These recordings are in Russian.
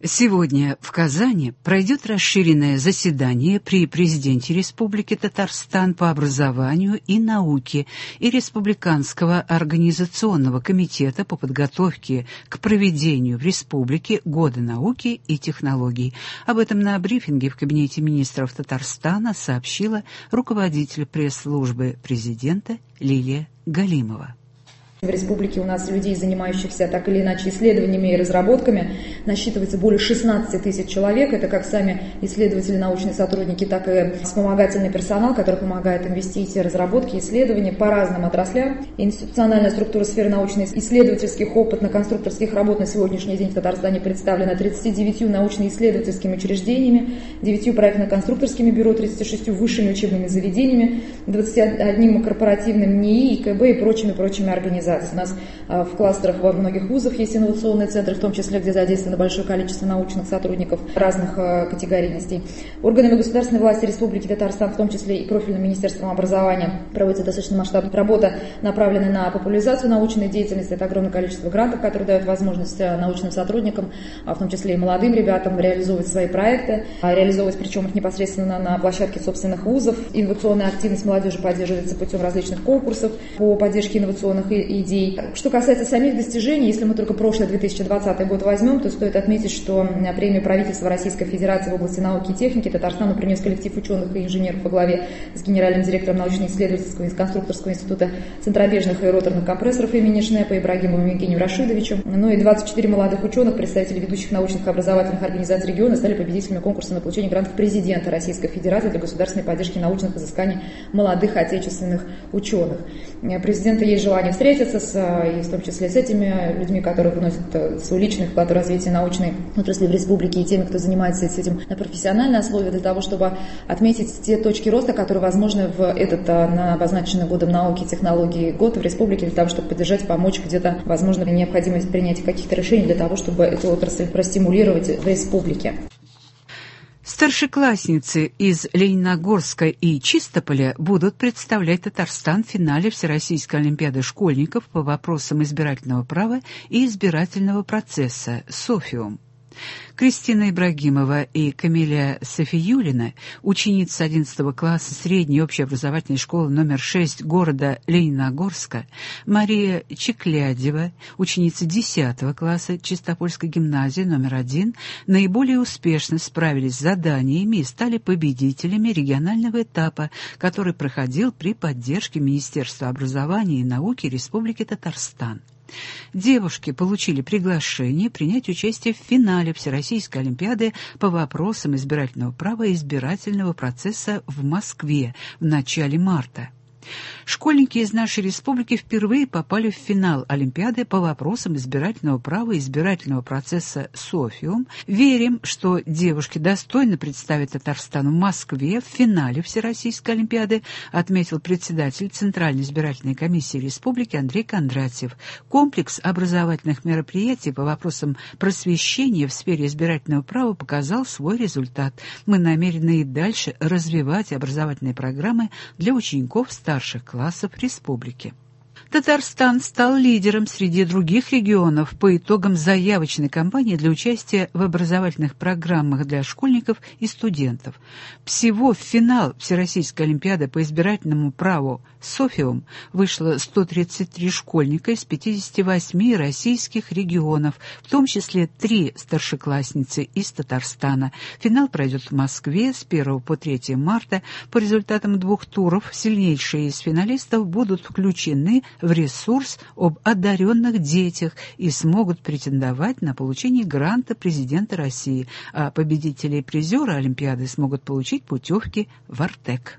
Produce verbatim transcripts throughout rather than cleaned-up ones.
Сегодня в Казани пройдет расширенное заседание при президенте Республики Татарстан по образованию и науке и Республиканского организационного комитета по подготовке к проведению в республике Года науки и технологий. Об этом на брифинге в кабинете министров Татарстана сообщила руководитель пресс-службы президента Лилия Галимова. В республике у нас людей, занимающихся так или иначе исследованиями и разработками, насчитывается более шестнадцати тысяч человек. Это как сами исследователи, научные сотрудники, так и вспомогательный персонал, который помогает им вести эти разработки, исследования по разным отраслям. Институциональная структура сферы научно-исследовательских, опытно-конструкторских работ на сегодняшний день в Татарстане представлена тридцатью девятью научно-исследовательскими учреждениями, девятью проектно-конструкторскими бюро, тридцатью шестью высшими учебными заведениями, двадцатью одним корпоративным НИИ, ИКБ и прочими-прочими организациями. У нас в кластерах во многих вузах есть инновационные центры, в том числе, где задействовано большое количество научных сотрудников разных категорийностей. Органами государственной власти Республики Татарстан, в том числе и профильным министерством образования, проводится достаточно масштабная работа, направленная на популяризацию научной деятельности. Это огромное количество грантов, которые дают возможность научным сотрудникам, в том числе и молодым ребятам, реализовывать свои проекты, реализовывать причем их непосредственно на площадке собственных вузов. Инновационная активность молодежи поддерживается путем различных конкурсов по поддержке инновационных идей. идей. Что касается самих достижений, если мы только прошлый две тысячи двадцатый год возьмем, то стоит отметить, что премию правительства Российской Федерации в области науки и техники Татарстану принес коллектив ученых и инженеров во главе с генеральным директором научно-исследовательского и конструкторского института центробежных и роторных компрессоров имени Шнепа Ибрагимовым Евгением Рашидовичем. Ну и двадцать четыре молодых ученых, представителей ведущих научных и образовательных организаций региона, стали победителями конкурса на получение грантов президента Российской Федерации для государственной поддержки научных изысканий молодых отечественных ученых. Президента есть желание встретиться с, и в том числе с этими людьми, которые вносят свой личный вклад в развитие научной отрасли в республике, и теми, кто занимается этим на профессиональной основе, для того, чтобы отметить те точки роста, которые возможны в этот на обозначенный годом науки и технологий год в республике, для того, чтобы поддержать, помочь где-то, возможно, необходимость принятия каких-то решений для того, чтобы эту отрасль простимулировать в республике. Старшеклассницы из Лениногорска и Чистополя будут представлять Татарстан в финале Всероссийской олимпиады школьников по вопросам избирательного права и избирательного процесса «Софиум». Кристина Ибрагимова и Камиля Софиюлина, ученицы одиннадцатого класса средней общеобразовательной школы номер шесть города Лениногорска, Мария Чеклядева, ученица десятого класса Чистопольской гимназии номер один, наиболее успешно справились с заданиями и стали победителями регионального этапа, который проходил при поддержке Министерства образования и науки Республики Татарстан. Девушки получили приглашение принять участие в финале Всероссийской олимпиады по вопросам избирательного права и избирательного процесса в Москве в начале марта. Школьники из нашей республики впервые попали в финал Олимпиады по вопросам избирательного права и избирательного процесса «Софиум». Верим, что девушки достойно представят Татарстан в Москве в финале Всероссийской Олимпиады, отметил председатель Центральной избирательной комиссии республики Андрей Кондратьев. Комплекс образовательных мероприятий по вопросам просвещения в сфере избирательного права показал свой результат. Мы намерены и дальше развивать образовательные программы для учеников старших классов республики. Татарстан стал лидером среди других регионов по итогам заявочной кампании для участия в образовательных программах для школьников и студентов. Всего в финал Всероссийской олимпиады по избирательному праву «Софиум» вышло сто тридцать три школьника из пятидесяти восьми российских регионов, в том числе три старшеклассницы из Татарстана. Финал пройдет в Москве с первого по третье марта. По результатам двух туров сильнейшие из финалистов будут включены в ресурс об одаренных детях и смогут претендовать на получение гранта президента России, а победители и призеры Олимпиады смогут получить путевки в Артек.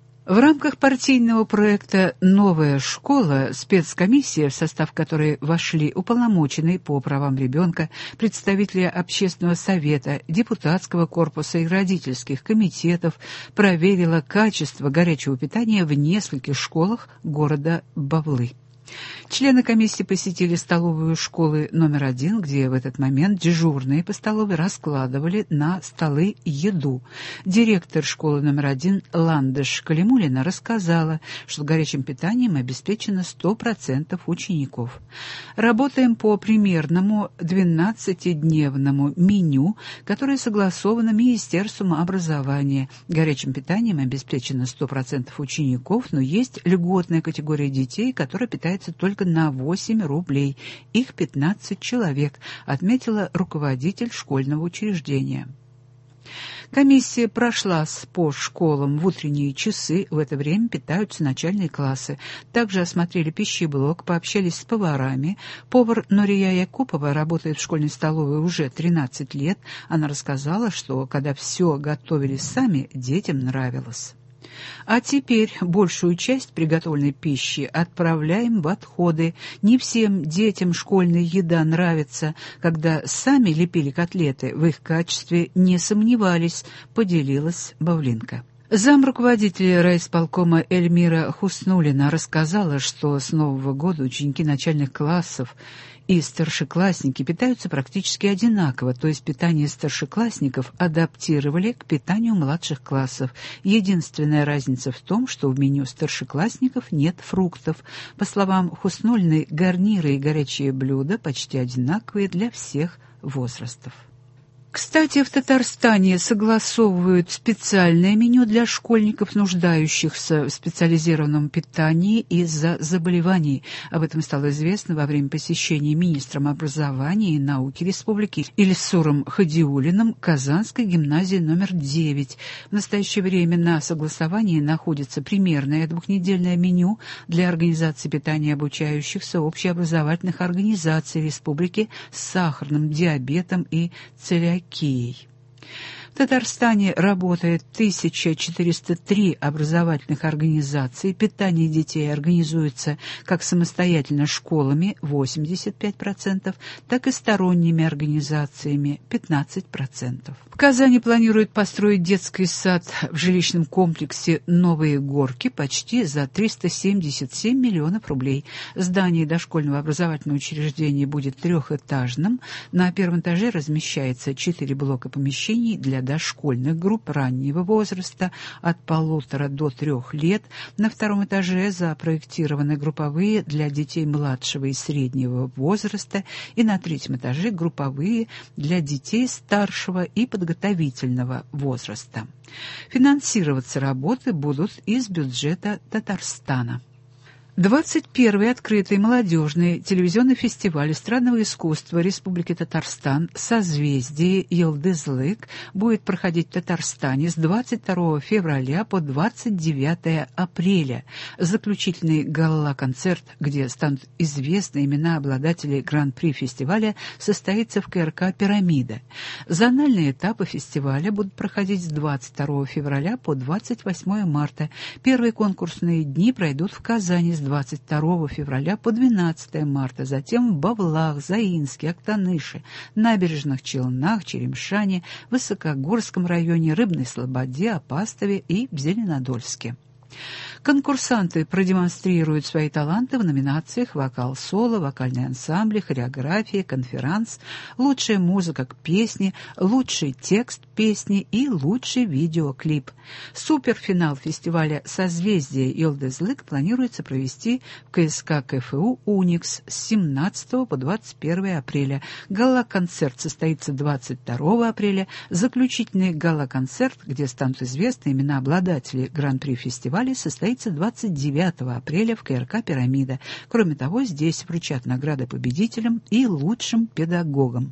В рамках партийного проекта «Новая школа» спецкомиссия, в состав которой вошли уполномоченные по правам ребенка, представители общественного совета, депутатского корпуса и родительских комитетов, проверила качество горячего питания в нескольких школах города Бавлы. Члены комиссии посетили столовую школы номер один, где в этот момент дежурные по столовой раскладывали на столы еду. Директор школы номер один Ландыш Калимулина рассказала, что горячим питанием обеспечено сто процентов учеников. Работаем по примерному двенадцатидневному меню, которое согласовано Министерством образования. Горячим питанием обеспечено сто процентов учеников, но есть льготная категория детей, которая питается только на восемь рублей. Их пятнадцать человек, отметила руководитель школьного учреждения. Комиссия прошлась по школам в утренние часы, в это время питаются начальные классы. Также осмотрели пищеблок, пообщались с поварами. Повар Нурия Якупова работает в школьной столовой уже тринадцать лет. Она рассказала, что когда все готовили сами, детям нравилось. А теперь большую часть приготовленной пищи отправляем в отходы. Не всем детям школьная еда нравится. Когда сами лепили котлеты, в их качестве не сомневались, поделилась Бавлинка. Замруководителя райисполкома Эльмира Хуснуллина рассказала, что с Нового года ученики начальных классов и старшеклассники питаются практически одинаково, то есть питание старшеклассников адаптировали к питанию младших классов. Единственная разница в том, что в меню старшеклассников нет фруктов. По словам Хуснуллиной, гарниры и горячие блюда почти одинаковые для всех возрастов. Кстати, в Татарстане согласовывают специальное меню для школьников, нуждающихся в специализированном питании из-за заболеваний. Об этом стало известно во время посещения министром образования и науки республики Ильсуром Хадиуллиным Казанской гимназии номер девять. В настоящее время на согласовании находится примерное двухнедельное меню для организации питания обучающихся общеобразовательных организаций республики с сахарным диабетом и целиакией. В Татарстане работает тысяча четыреста три образовательных организаций. Питание детей организуется как самостоятельно школами восемьдесят пять процентов, так и сторонними организациями пятнадцать процентов. В Казани планируют построить детский сад в жилищном комплексе «Новые горки» почти за триста семьдесят семь миллионов рублей. Здание дошкольного образовательного учреждения будет трехэтажным. На первом этаже размещается четыре блока помещений для дошкольных групп раннего возраста от полутора до трех лет. На втором этаже запроектированы групповые для детей младшего и среднего возраста, и на третьем этаже групповые для детей старшего и подготовительного возраста. Финансироваться работы будут из бюджета Татарстана. двадцать первый открытый молодежный телевизионный фестиваль эстрадного искусства Республики Татарстан «Созвездие Йылдызлык» будет проходить в Татарстане с двадцать второго февраля по двадцать девятое апреля. Заключительный гала-концерт, где станут известны имена обладателей гран-при фестиваля, состоится в КРК «Пирамида». Зональные этапы фестиваля будут проходить с двадцать второго февраля по двадцать восьмое марта. Первые конкурсные дни пройдут в Казани с двадцать второго февраля по двенадцатое марта, затем в Бавлах, Заинске, Актаныше, Набережных Челнах, Черемшане, Высокогорском районе, Рыбной Слободе, Апастове и в Зеленодольске. Конкурсанты продемонстрируют свои таланты в номинациях «Вокал-соло», «Вокальные ансамбли», «Хореография», «Конферанс», «Лучшая музыка к песне», «Лучший текст песни» и «Лучший видеоклип». Суперфинал фестиваля «Созвездие Йылдызлык» планируется провести в КСК КФУ «Уникс» с семнадцатого по двадцать первое апреля. Гала-концерт состоится двадцать второго апреля. Заключительный гала-концерт, где станут известны имена обладателей гран-при фестиваля, состоится двадцать девятого апреля в КРК «Пирамида». Кроме того, здесь вручат награды победителям и лучшим педагогам.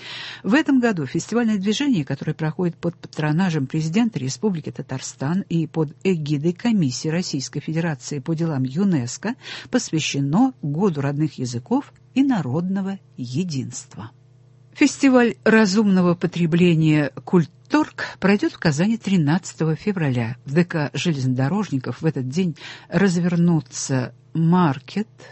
В этом году фестивальное движение, которое проходит под патронажем президента Республики Татарстан и под эгидой Комиссии Российской Федерации по делам ЮНЕСКО, посвящено Году родных языков и народного единства. Фестиваль разумного потребления «Культторг» пройдет в Казани тринадцатого февраля. В ДК железнодорожников в этот день развернутся маркет,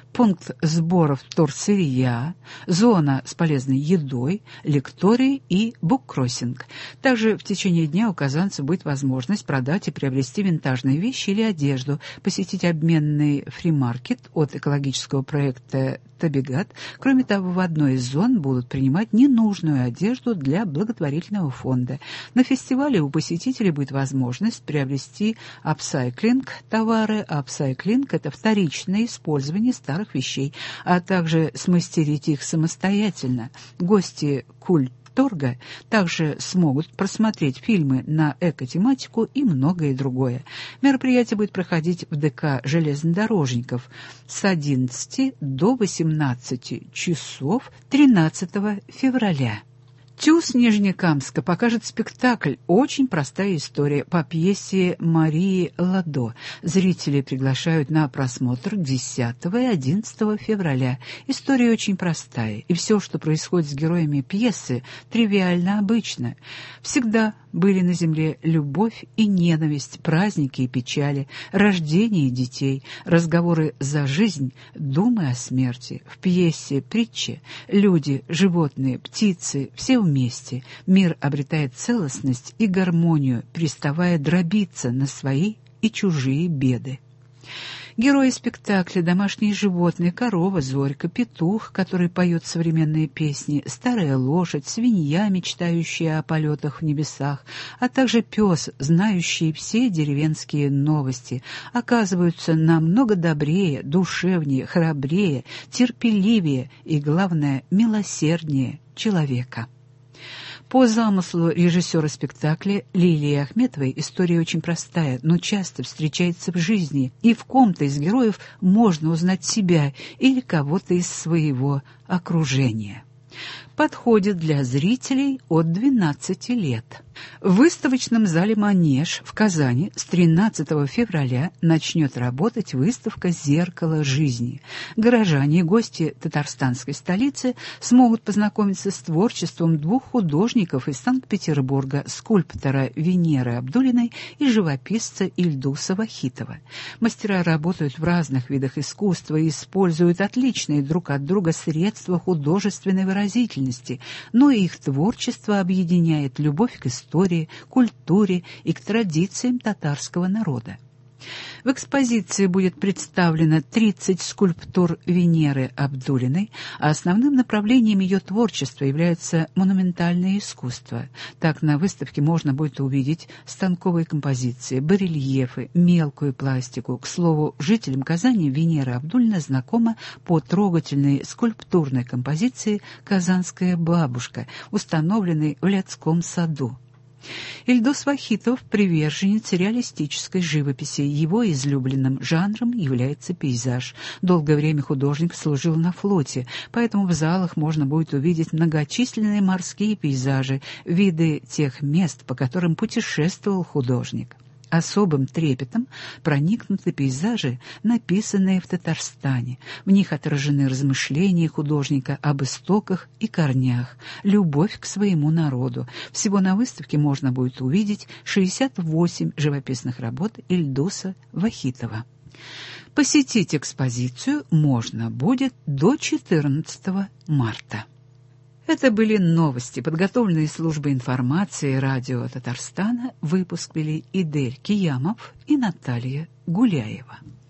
пункт сборов вторсырья, зона с полезной едой, лектории и буккроссинг. Также в течение дня у казанцев будет возможность продать и приобрести винтажные вещи или одежду, посетить обменный фримаркет от экологического проекта «Табигат». Кроме того, в одной из зон будут принимать ненужную одежду для благотворительного фонда. На фестивале у посетителей будет возможность приобрести апсайклинг товары. Апсайклинг – это вторичное использование старых вещей, а также смастерить их самостоятельно. Гости культторга также смогут просмотреть фильмы на экотематику и многое другое. Мероприятие будет проходить в ДК железнодорожников с одиннадцати до восемнадцати часов тринадцатого февраля. ТЮЗ Нижнекамска покажет спектакль «Очень простая история» по пьесе Марии Ладо. Зрители приглашают на просмотр десятого и одиннадцатого февраля. История очень простая, и все, что происходит с героями пьесы, тривиально обычно. Всегда были на земле любовь и ненависть, праздники и печали, рождение детей, разговоры за жизнь, думы о смерти. В пьесе притчи люди, животные, птицы – все вместе. Мир обретает целостность и гармонию, переставая дробиться на свои и чужие беды. Герои спектакля — домашние животные, корова, зорька, петух, который поет современные песни, старая лошадь, свинья, мечтающая о полетах в небесах, а также пес, знающий все деревенские новости, оказываются намного добрее, душевнее, храбрее, терпеливее и, главное, милосерднее человека. По замыслу режиссера спектакля Лилии Ахметовой история очень простая, но часто встречается в жизни, и в ком-то из героев можно узнать себя или кого-то из своего окружения. Подходит для зрителей от двенадцати лет. В выставочном зале «Манеж» в Казани с тринадцатого февраля начнет работать выставка «Зеркало жизни». Горожане и гости татарстанской столицы смогут познакомиться с творчеством двух художников из Санкт-Петербурга, скульптора Венеры Абдулиной и живописца Ильдуса Вахитова. Мастера работают в разных видах искусства и используют отличные друг от друга средства художественной выразительности, но их творчество объединяет любовь к истории, истории, культуре и к традициям татарского народа. В экспозиции будет представлено тридцать скульптур Венеры Абдулиной, а основным направлением ее творчества является монументальное искусство. Так, на выставке можно будет увидеть станковые композиции, барельефы, мелкую пластику. К слову, жителям Казани Венера Абдулина знакома по трогательной скульптурной композиции «Казанская бабушка», установленной в Ляцком саду. Ильдус Вахитов – приверженец реалистической живописи. Его излюбленным жанром является пейзаж. Долгое время художник служил на флоте, поэтому в залах можно будет увидеть многочисленные морские пейзажи, виды тех мест, по которым путешествовал художник. Особым трепетом проникнуты пейзажи, написанные в Татарстане. В них отражены размышления художника об истоках и корнях, любовь к своему народу. Всего на выставке можно будет увидеть шестьдесят восемь живописных работ Ильдуса Вахитова. Посетить экспозицию можно будет до четырнадцатого марта. Это были новости, подготовленные службой информации радио Татарстана. Выпуск вели Идель Киямов и Наталья Гуляева.